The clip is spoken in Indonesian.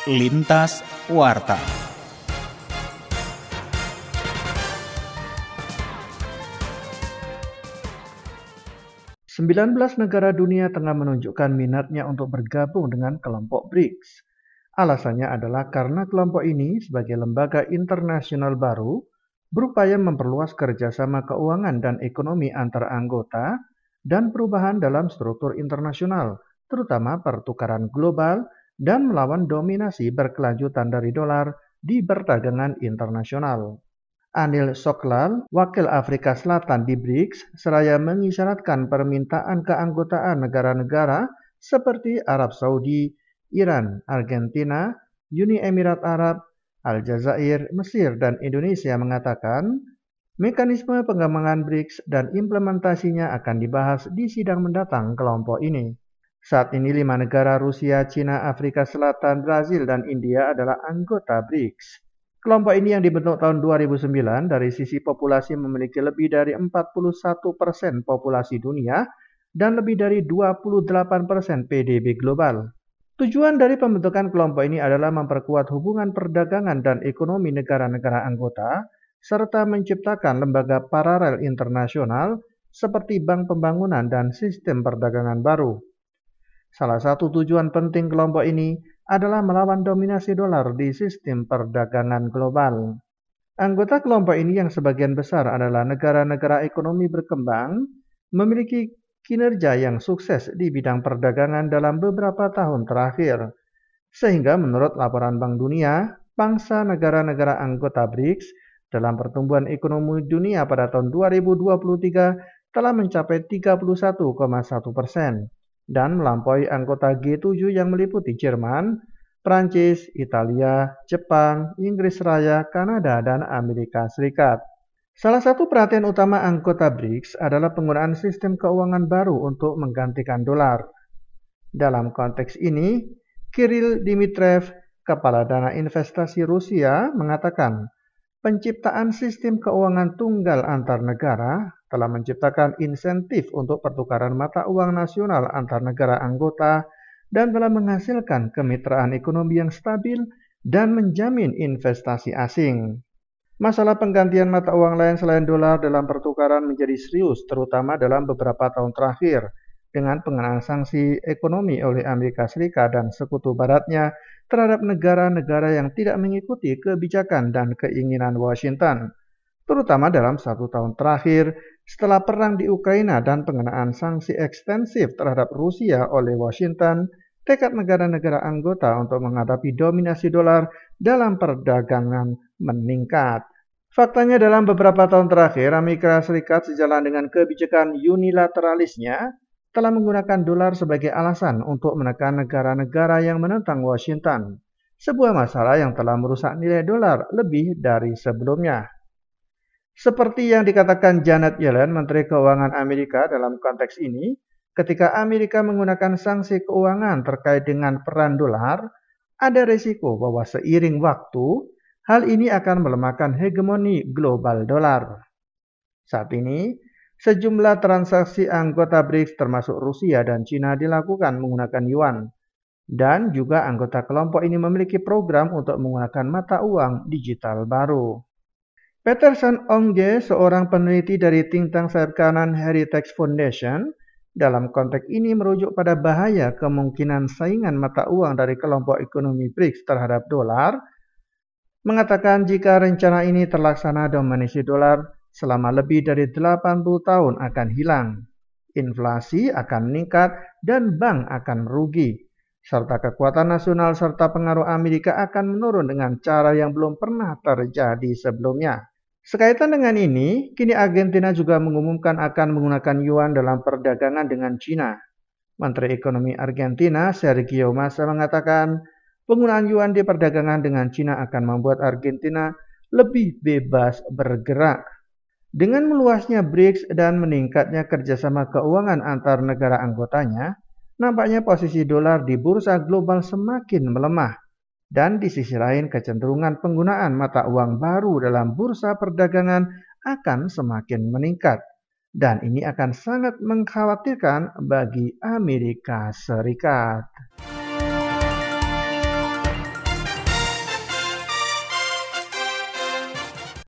Lintas Warta. Sembilan belas negara dunia tengah menunjukkan minatnya untuk bergabung dengan kelompok BRICS. Alasannya adalah karena kelompok ini sebagai lembaga internasional baru berupaya memperluas kerjasama keuangan dan ekonomi antar anggota dan perubahan dalam struktur internasional, terutama pertukaran global dan melawan dominasi berkelanjutan dari dolar di perdagangan internasional. Anil Soklal, wakil Afrika Selatan di BRICS, seraya mengisyaratkan permintaan keanggotaan negara-negara seperti Arab Saudi, Iran, Argentina, Uni Emirat Arab, Aljazair, Mesir, dan Indonesia mengatakan mekanisme pengembangan BRICS dan implementasinya akan dibahas di sidang mendatang kelompok ini. Saat ini 5 negara Rusia, China, Afrika Selatan, Brazil, dan India adalah anggota BRICS. Kelompok ini yang dibentuk tahun 2009 dari sisi populasi memiliki lebih dari 41% populasi dunia dan lebih dari 28% PDB global. Tujuan dari pembentukan kelompok ini adalah memperkuat hubungan perdagangan dan ekonomi negara-negara anggota, serta menciptakan lembaga paralel internasional seperti Bank Pembangunan dan sistem perdagangan baru. Salah satu tujuan penting kelompok ini adalah melawan dominasi dolar di sistem perdagangan global. Anggota kelompok ini yang sebagian besar adalah negara-negara ekonomi berkembang, memiliki kinerja yang sukses di bidang perdagangan dalam beberapa tahun terakhir. Sehingga menurut laporan Bank Dunia, pangsa negara-negara anggota BRICS dalam pertumbuhan ekonomi dunia pada tahun 2023 telah mencapai 31,1%. Dan melampaui anggota G7 yang meliputi Jerman, Prancis, Italia, Jepang, Inggris Raya, Kanada, dan Amerika Serikat. Salah satu perhatian utama anggota BRICS adalah penggunaan sistem keuangan baru untuk menggantikan dolar. Dalam konteks ini, Kirill Dmitriev, Kepala Dana Investasi Rusia, mengatakan penciptaan sistem keuangan tunggal antar negara telah menciptakan insentif untuk pertukaran mata uang nasional antar negara anggota dan telah menghasilkan kemitraan ekonomi yang stabil dan menjamin investasi asing. Masalah penggantian mata uang lain selain dolar dalam pertukaran menjadi serius, terutama dalam beberapa tahun terakhir, dengan pengenaan sanksi ekonomi oleh Amerika Serikat dan sekutu baratnya terhadap negara-negara yang tidak mengikuti kebijakan dan keinginan Washington, terutama dalam 1 tahun terakhir setelah perang di Ukraina dan pengenaan sanksi ekstensif terhadap Rusia oleh Washington. Tekad negara-negara anggota untuk menghadapi dominasi dolar dalam perdagangan meningkat. Faktanya dalam beberapa tahun terakhir, Amerika Serikat sejalan dengan kebijakan unilateralisnya telah menggunakan dolar sebagai alasan untuk menekan negara-negara yang menentang Washington, sebuah masalah yang telah merusak nilai dolar lebih dari sebelumnya. Seperti yang dikatakan Janet Yellen, Menteri Keuangan Amerika dalam konteks ini, ketika Amerika menggunakan sanksi keuangan terkait dengan peran dolar, ada risiko bahwa seiring waktu, hal ini akan melemahkan hegemoni global dolar. Saat ini, sejumlah transaksi anggota BRICS termasuk Rusia dan China dilakukan menggunakan yuan. Dan juga anggota kelompok ini memiliki program untuk menggunakan mata uang digital baru. Peterson Ongje, seorang peneliti dari think tank sayap kanan Heritage Foundation, dalam konteks ini merujuk pada bahaya kemungkinan saingan mata uang dari kelompok ekonomi BRICS terhadap dolar, mengatakan jika rencana ini terlaksana, dominasi dolar selama lebih dari 80 tahun akan hilang. Inflasi akan meningkat dan bank akan merugi, serta kekuatan nasional serta pengaruh Amerika akan menurun dengan cara yang belum pernah terjadi sebelumnya. Sekaitan dengan ini, kini Argentina juga mengumumkan akan menggunakan yuan dalam perdagangan dengan China. Menteri Ekonomi Argentina, Sergio Massa, mengatakan penggunaan yuan di perdagangan dengan China akan membuat Argentina lebih bebas bergerak. Dengan meluasnya BRICS dan meningkatnya kerjasama keuangan antar negara anggotanya, nampaknya posisi dolar di bursa global semakin melemah. Dan di sisi lain, kecenderungan penggunaan mata uang baru dalam bursa perdagangan akan semakin meningkat. Dan ini akan sangat mengkhawatirkan bagi Amerika Serikat.